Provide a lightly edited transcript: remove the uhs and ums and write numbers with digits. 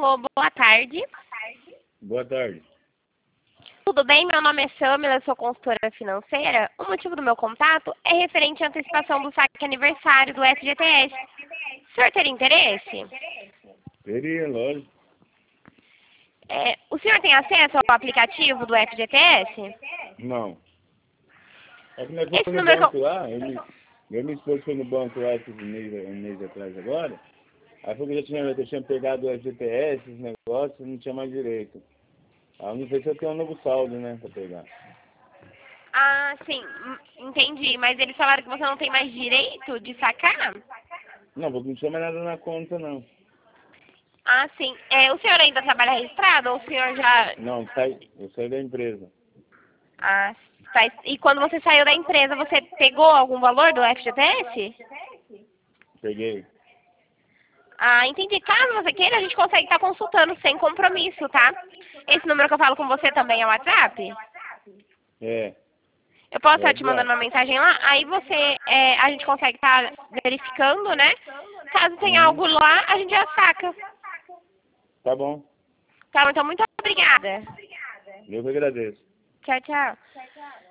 Alô, boa tarde. Boa tarde. Tudo bem? Meu nome é Samila, eu sou consultora financeira. O motivo do meu contato é referente à antecipação do saque aniversário do FGTS. O senhor teria interesse? Teria, lógico. O senhor tem acesso ao aplicativo do FGTS? Não. É que nós Esse fomos no número banco lá, eu e minha esposa foi no banco lá esses um mês atrás agora. Aí foi que eu tinha pegado o FGTS, esses negócios, não tinha mais direito. Aí eu não sei se eu tenho um novo saldo, né, pra pegar. Ah, sim, entendi. Mas eles falaram que você não tem mais direito de sacar? Não, porque não tinha mais nada na conta, não. Ah, sim. O senhor ainda trabalha registrado ou o senhor já... Não, eu saí da empresa. Ah, tá. E quando você saiu da empresa, você pegou algum valor do FGTS? Peguei. Ah, entendi. Caso você queira, a gente consegue estar consultando sem compromisso, tá? Esse número que eu falo com você também é o WhatsApp? É. Eu posso É estar te mandando uma WhatsApp. mensagem lá, aí a gente consegue estar verificando, né? Caso tenha Uhum. algo lá, a gente já saca. Tá bom. Tá, então muito obrigada. Eu que agradeço. Tchau, tchau.